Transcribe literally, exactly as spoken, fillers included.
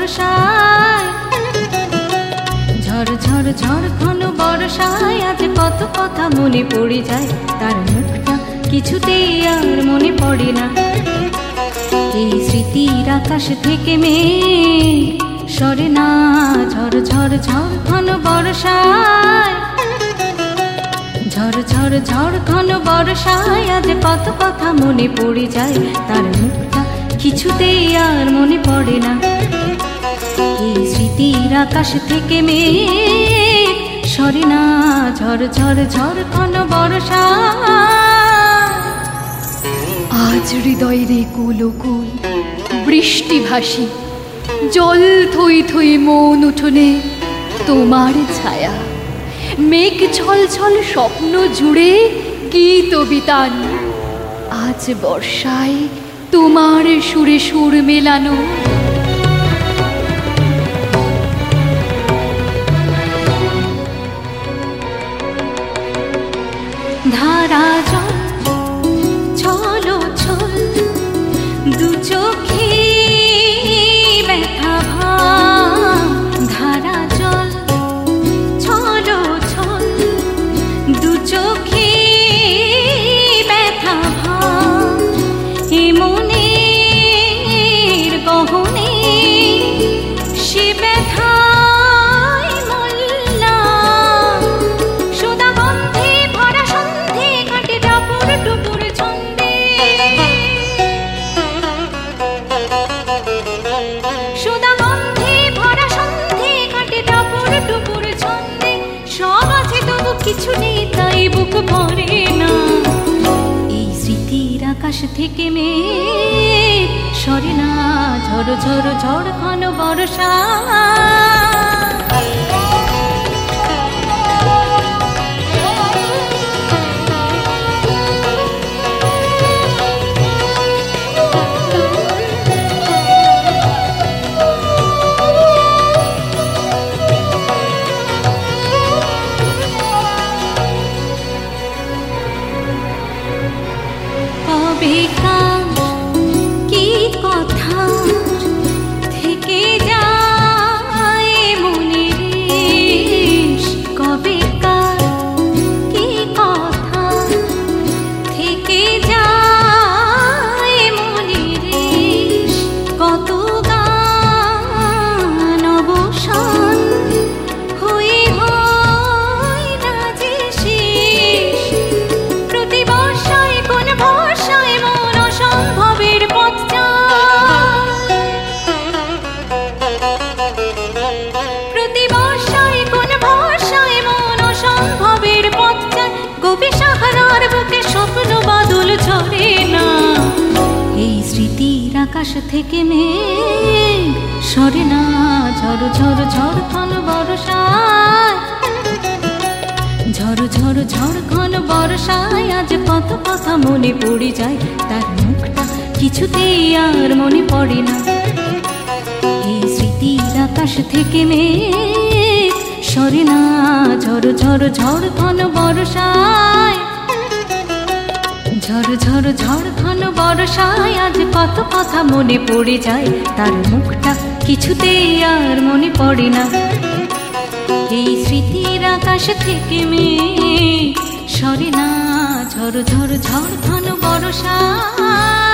বর্ষায়, ঝড় ঝড় ঝড় ঘন বর্ষায় আজ কত কথা মনে পড়ে যায়, তার মুখটা কিছুতেই আর মনে পড়ে না। এই স্মৃতির আকাশ থেকে মেঘ সরে না, ঝড় ঝড় ঝড় ঘন বর্ষায়, ঝড় ঝড় ঝড় ঘন বর্ষায় আজ কত কথা মনে পড়ে যায়, তার মুখটা কিছুতেই আর মনে পড়ে না। এই স্মৃতির আকাশ থেকে মেঘ সরে না, ঝড় ঝড় ঝড় ঘন বর্ষায়। আজ হৃদয়ের কুল কুল বৃষ্টি ভাসি, জল থই থই মন উঠোনে তোমার ছায়া, মেঘ ছল ছল স্বপ্ন জুড়ে গীত বিতান, আজ বর্ষায় তোমার সুরে সুর মেলানো। ধারা জল ছলো ছল দু চোখে ব্যথা ভাব, ধারা জল ছলো ছল দু চোখে ব্যথা ভাব, এ মনের গহনে সে ব্যথায় মল্লাম, সুদা গন্ধে ভরা সন্ধে কাটে টাপুর টুপুর ছন্দে, সুদা গন্ধে ভরা সন্ধে কাটে টাপুর টুপুর ছন্দে, সব আছে তবু কিছু নেই তাই বুক ভরে না। এই স্মৃতির আকাশ থেকে মেঘ সরে না, ঝড় ঝড় ঝড় ঘন বর্ষা। কবেকার কি কথা থেকে যায় মনে রেশ, কবেকার কি কথা থেকে যায় মনে রেশ, কত গান অবসান হয়ে হয় না যে শেষ, প্রতি বর্ষায় কোন ভরসায় মন অসম্ভবের পথ যায়, প্রতি বর্ষায় কোন ভরসায় মন অসম্ভবের পথ যায়, গোপী সাহারার বুকে স্বপ্ন বাদল ঝরে না। এই স্মৃতির আকাশ থেকে মেঘ সরে না, ঝড় ঝড় ঝড় ঘন বর্ষায়, ঝড় ঝড় ঝড় ঘন বর্ষায় আজ কত কথা মনে পড়ে যায়, তার মুখটা কিছুতেই আর মনে পড়ে না। এই স্মৃতির আকাশ থেকে মেঘ সরে না, ঝড় ঝড় ঝড় ঘন বর্ষায়, ঝড় ঝড় ঝড় ঘন বর্ষায় আজ কত কথা মনে পড়ে যায়, তার মুখটা কিছুতেই আর মনে পড়ে না। এই স্মৃতির আকাশ থেকে মেঘ সরে না, ঝড় ঝড় ঝড় ঘন বর্ষা।